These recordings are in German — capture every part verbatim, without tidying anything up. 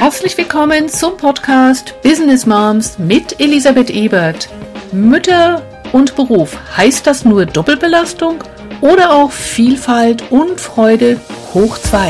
Herzlich willkommen zum Podcast Business Moms mit Elisabeth Ebert. Mütter und Beruf, heißt das nur Doppelbelastung oder auch Vielfalt und Freude hoch zwei?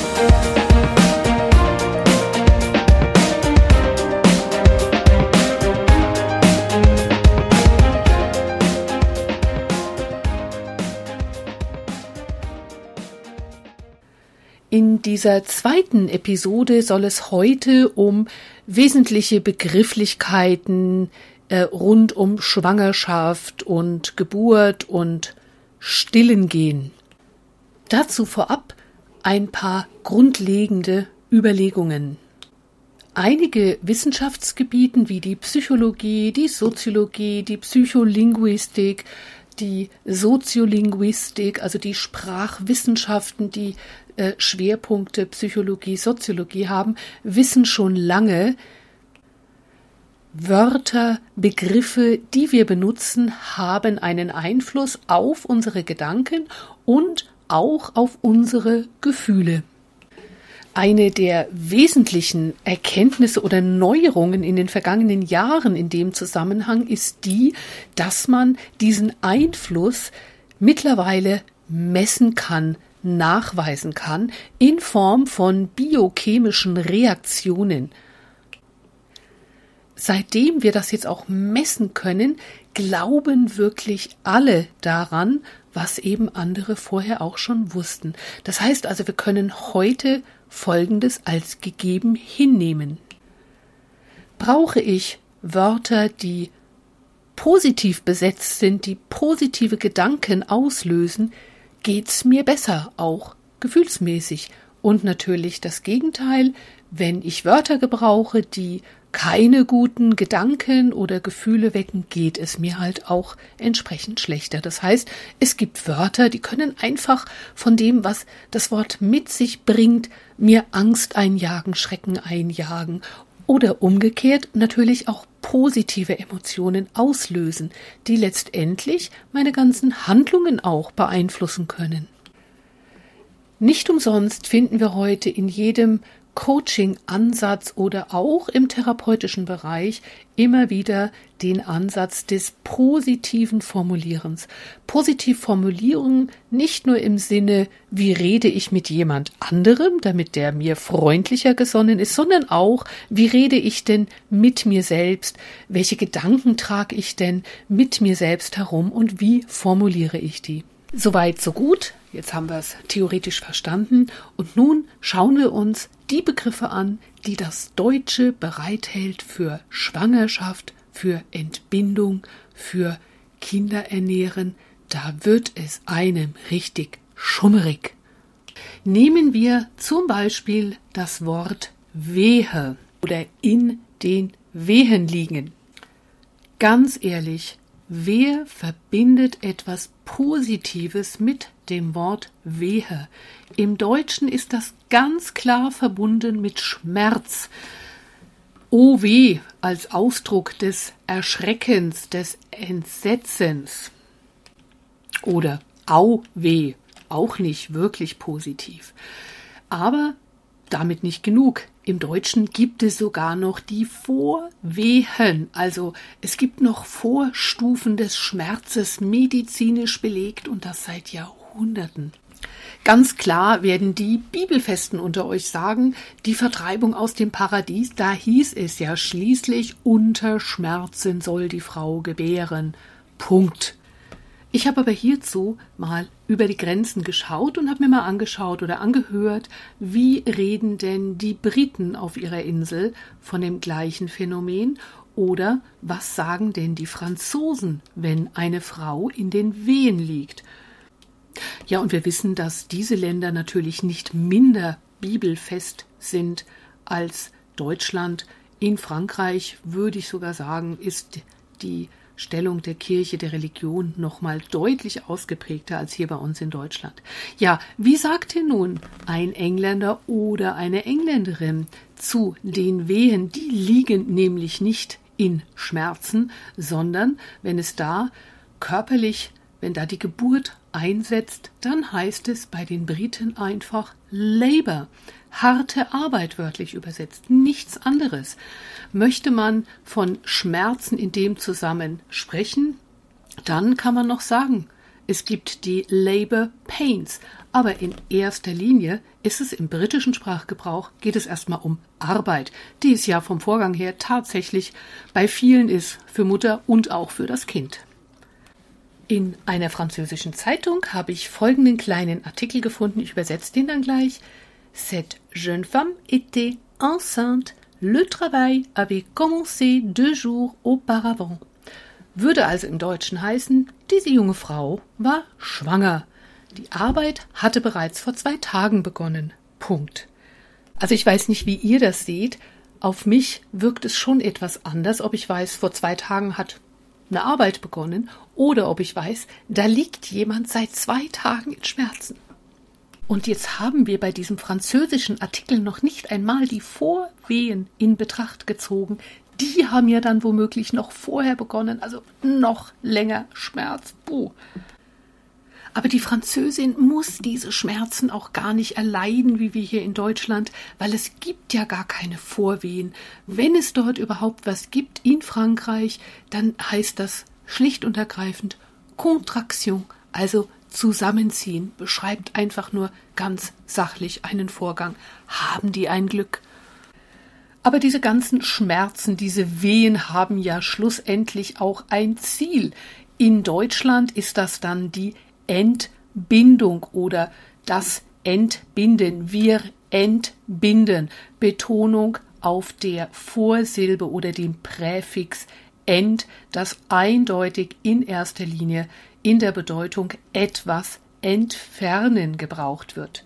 In dieser zweiten Episode soll es heute um wesentliche Begrifflichkeiten äh, rund um Schwangerschaft und Geburt und Stillen gehen. Dazu vorab ein paar grundlegende Überlegungen. Einige Wissenschaftsgebiete wie die Psychologie, die Soziologie, die Psycholinguistik, die Soziolinguistik, also die Sprachwissenschaften, die äh, Schwerpunkte Psychologie, Soziologie haben, wissen schon lange, Wörter, Begriffe, die wir benutzen, haben einen Einfluss auf unsere Gedanken und auch auf unsere Gefühle. Eine der wesentlichen Erkenntnisse oder Neuerungen in den vergangenen Jahren in dem Zusammenhang ist die, dass man diesen Einfluss mittlerweile messen kann, nachweisen kann, in Form von biochemischen Reaktionen. Seitdem wir das jetzt auch messen können, glauben wirklich alle daran, was eben andere vorher auch schon wussten. Das heißt also, wir können heute Folgendes als gegeben hinnehmen. Brauche ich Wörter, die positiv besetzt sind, die positive Gedanken auslösen, geht's mir besser, auch gefühlsmäßig. Und natürlich das Gegenteil, wenn ich Wörter gebrauche, die keine guten Gedanken oder Gefühle wecken, geht es mir halt auch entsprechend schlechter. Das heißt, es gibt Wörter, die können einfach von dem, was das Wort mit sich bringt, mir Angst einjagen, Schrecken einjagen oder umgekehrt natürlich auch positive Emotionen auslösen, die letztendlich meine ganzen Handlungen auch beeinflussen können. Nicht umsonst finden wir heute in jedem Coaching-Ansatz oder auch im therapeutischen Bereich immer wieder den Ansatz des positiven Formulierens. Positiv formulieren nicht nur im Sinne, wie rede ich mit jemand anderem, damit der mir freundlicher gesonnen ist, sondern auch, wie rede ich denn mit mir selbst, welche Gedanken trage ich denn mit mir selbst herum und wie formuliere ich die. Soweit, so gut. Jetzt haben wir es theoretisch verstanden und nun schauen wir uns die Begriffe an, die das Deutsche bereithält für Schwangerschaft, für Entbindung, für Kinderernähren. Da wird es einem richtig schummerig. Nehmen wir zum Beispiel das Wort Wehe oder in den Wehen liegen. Ganz ehrlich, wer verbindet etwas Positives mit dem Wort Wehe? Im Deutschen ist das ganz klar verbunden mit Schmerz. Oh weh als Ausdruck des Erschreckens, des Entsetzens. Oder au weh, auch nicht wirklich positiv. Aber damit nicht genug. Im Deutschen gibt es sogar noch die Vorwehen, also es gibt noch Vorstufen des Schmerzes, medizinisch belegt und das seit Jahrhunderten. Ganz klar werden die Bibelfesten unter euch sagen, die Vertreibung aus dem Paradies, da hieß es ja schließlich, unter Schmerzen soll die Frau gebären. Punkt. Ich habe aber hierzu mal über die Grenzen geschaut und habe mir mal angeschaut oder angehört, wie reden denn die Briten auf ihrer Insel von dem gleichen Phänomen oder was sagen denn die Franzosen, wenn eine Frau in den Wehen liegt. Ja, und wir wissen, dass diese Länder natürlich nicht minder bibelfest sind als Deutschland. In Frankreich würde ich sogar sagen, ist die Stellung der Kirche, der Religion noch mal deutlich ausgeprägter als hier bei uns in Deutschland. Ja, wie sagt denn nun ein Engländer oder eine Engländerin zu den Wehen? Die liegen nämlich nicht in Schmerzen, sondern wenn es da körperlich wenn da die Geburt einsetzt, dann heißt es bei den Briten einfach Labour. Harte Arbeit wörtlich übersetzt, nichts anderes. Möchte man von Schmerzen in dem Zusammenhang sprechen, dann kann man noch sagen, es gibt die Labour Pains, aber in erster Linie ist es im britischen Sprachgebrauch, geht es erstmal um Arbeit, die es ja vom Vorgang her tatsächlich bei vielen ist, für Mutter und auch für das Kind. In einer französischen Zeitung habe ich folgenden kleinen Artikel gefunden, ich übersetze den dann gleich. Cette jeune femme était enceinte, le travail avait commencé deux jours auparavant. Würde also im Deutschen heißen, diese junge Frau war schwanger. Die Arbeit hatte bereits vor zwei Tagen begonnen. Punkt. Also ich weiß nicht, wie ihr das seht. Auf mich wirkt es schon etwas anders, ob ich weiß, vor zwei Tagen hat eine Arbeit begonnen oder ob ich weiß, da liegt jemand seit zwei Tagen in Schmerzen. Und jetzt haben wir bei diesem französischen Artikel noch nicht einmal die Vorwehen in Betracht gezogen. Die haben ja dann womöglich noch vorher begonnen, also noch länger Schmerz. Buh. Aber die Französin muss diese Schmerzen auch gar nicht erleiden, wie wir hier in Deutschland, weil es gibt ja gar keine Vorwehen. Wenn es dort überhaupt was gibt in Frankreich, dann heißt das schlicht und ergreifend Contraction, also Zusammenziehen, beschreibt einfach nur ganz sachlich einen Vorgang. Haben die ein Glück? Aber diese ganzen Schmerzen, diese Wehen haben ja schlussendlich auch ein Ziel. In Deutschland ist das dann die Entbindung oder das Entbinden. Wir entbinden. Betonung auf der Vorsilbe oder dem Präfix ent, das eindeutig in erster Linie in der Bedeutung etwas entfernen gebraucht wird.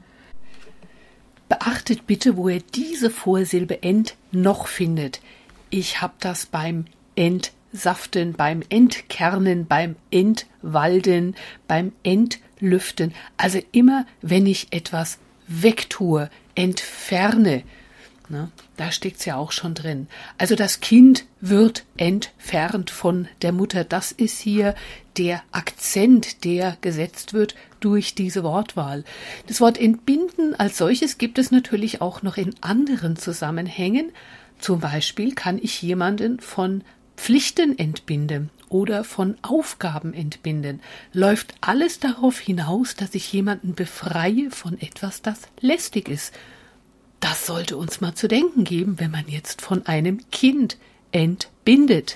Beachtet bitte, wo ihr diese Vorsilbe ent noch findet. Ich habe das beim Entsaften, beim Entkernen, beim Entwalden, beim Entlüften. Also immer, wenn ich etwas wegtue, entferne. Ne, da steckt's ja auch schon drin. Also das Kind wird entfernt von der Mutter. Das ist hier der Akzent, der gesetzt wird durch diese Wortwahl. Das Wort entbinden als solches gibt es natürlich auch noch in anderen Zusammenhängen. Zum Beispiel kann ich jemanden von Pflichten entbinden oder von Aufgaben entbinden. Läuft alles darauf hinaus, dass ich jemanden befreie von etwas, das lästig ist. Das sollte uns mal zu denken geben, wenn man jetzt von einem Kind entbindet.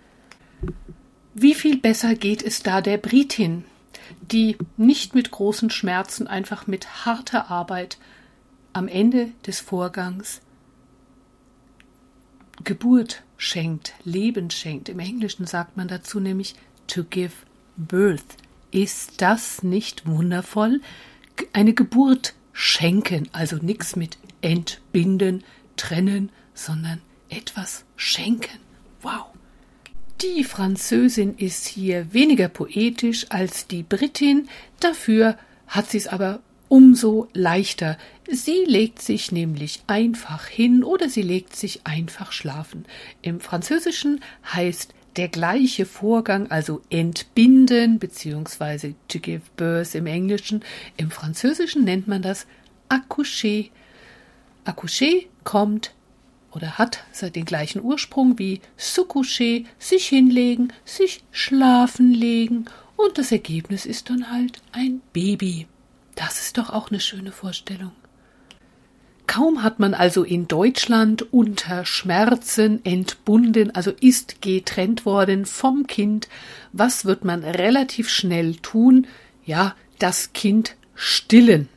Wie viel besser geht es da der Britin, die nicht mit großen Schmerzen, einfach mit harter Arbeit am Ende des Vorgangs Geburt schenkt, Leben schenkt. Im Englischen sagt man dazu nämlich to give birth. Ist das nicht wundervoll? Eine Geburt schenken, also nichts mit entbinden, trennen, sondern etwas schenken. Wow! Die Französin ist hier weniger poetisch als die Britin, dafür hat sie es aber umso leichter. Sie legt sich nämlich einfach hin oder sie legt sich einfach schlafen. Im Französischen heißt der gleiche Vorgang, also entbinden bzw. to give birth im Englischen. Im Französischen nennt man das accoucher. Accoucher kommt oder hat den gleichen Ursprung wie se coucher, sich hinlegen, sich schlafen legen und das Ergebnis ist dann halt ein Baby. Das ist doch auch eine schöne Vorstellung. Kaum hat man also in Deutschland unter Schmerzen entbunden, also ist getrennt worden vom Kind, was wird man relativ schnell tun? Ja, das Kind stillen.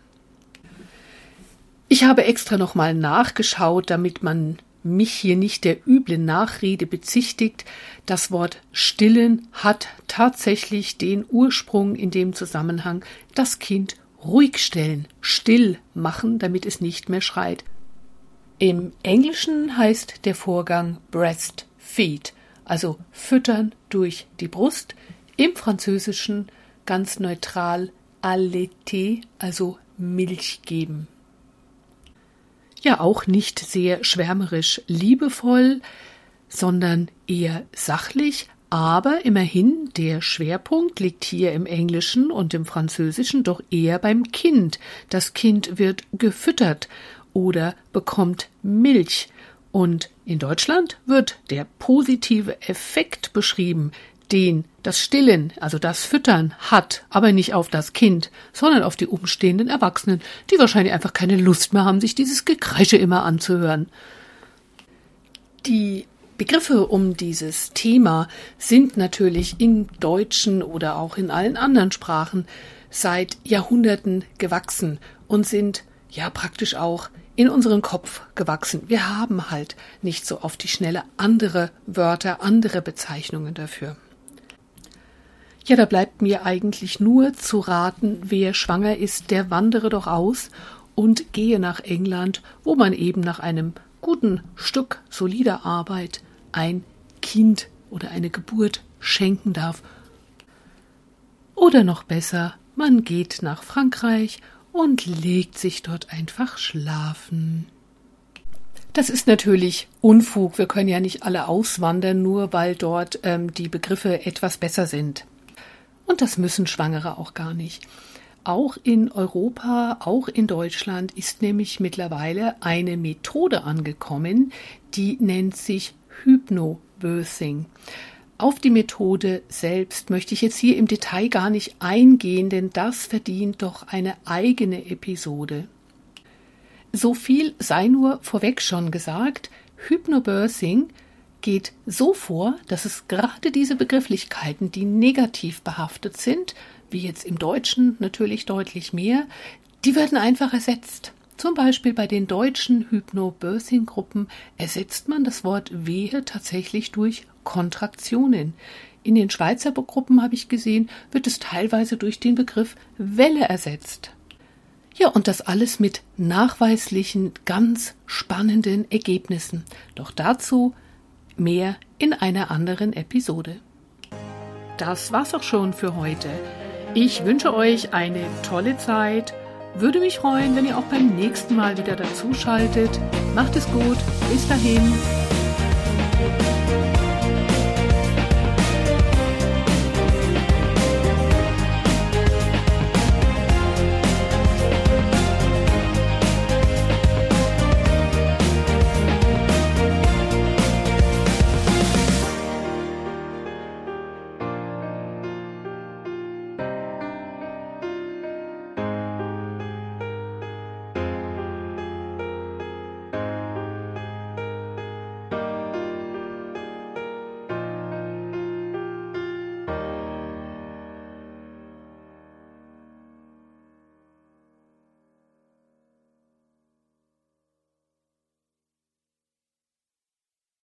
Ich habe extra nochmal nachgeschaut, damit man mich hier nicht der üblen Nachrede bezichtigt. Das Wort stillen hat tatsächlich den Ursprung in dem Zusammenhang, das Kind ruhig stellen, still machen, damit es nicht mehr schreit. Im Englischen heißt der Vorgang breastfeed, also füttern durch die Brust. Im Französischen ganz neutral allaiter, also Milch geben. Ja, auch nicht sehr schwärmerisch liebevoll, sondern eher sachlich, Aber immerhin, der Schwerpunkt liegt hier im Englischen und im Französischen doch eher beim Kind. Das Kind wird gefüttert oder bekommt Milch. Und in Deutschland wird der positive Effekt beschrieben, den das Stillen, also das Füttern, hat, aber nicht auf das Kind, sondern auf die umstehenden Erwachsenen, die wahrscheinlich einfach keine Lust mehr haben, sich dieses Gekreische immer anzuhören. Die Begriffe um dieses Thema sind natürlich im Deutschen oder auch in allen anderen Sprachen seit Jahrhunderten gewachsen und sind ja praktisch auch in unseren Kopf gewachsen. Wir haben halt nicht so auf die Schnelle andere Wörter, andere Bezeichnungen dafür. Ja, da bleibt mir eigentlich nur zu raten, wer schwanger ist, der wandere doch aus und gehe nach England, wo man eben nach einem guten Stück solider Arbeit ein Kind oder eine Geburt schenken darf. Oder noch besser, man geht nach Frankreich und legt sich dort einfach schlafen. Das ist natürlich Unfug. Wir können ja nicht alle auswandern, nur weil dort ähm, die Begriffe etwas besser sind. Und das müssen Schwangere auch gar nicht. Auch in Europa, auch in Deutschland ist nämlich mittlerweile eine Methode angekommen, die nennt sich Hypnobirthing. Auf die Methode selbst möchte ich jetzt hier im Detail gar nicht eingehen, denn das verdient doch eine eigene Episode. So viel sei nur vorweg schon gesagt, Hypnobirthing geht so vor, dass es gerade diese Begrifflichkeiten, die negativ behaftet sind, wie jetzt im Deutschen natürlich deutlich mehr, die werden einfach ersetzt. Zum Beispiel bei den deutschen Hypnobirthing-Gruppen ersetzt man das Wort Wehe tatsächlich durch Kontraktionen. In den Schweizer Gruppen, habe ich gesehen, wird es teilweise durch den Begriff Welle ersetzt. Ja, und das alles mit nachweislichen, ganz spannenden Ergebnissen. Doch dazu mehr in einer anderen Episode. Das war's auch schon für heute. Ich wünsche euch eine tolle Zeit. Würde mich freuen, wenn ihr auch beim nächsten Mal wieder dazuschaltet. Macht es gut. Bis dahin.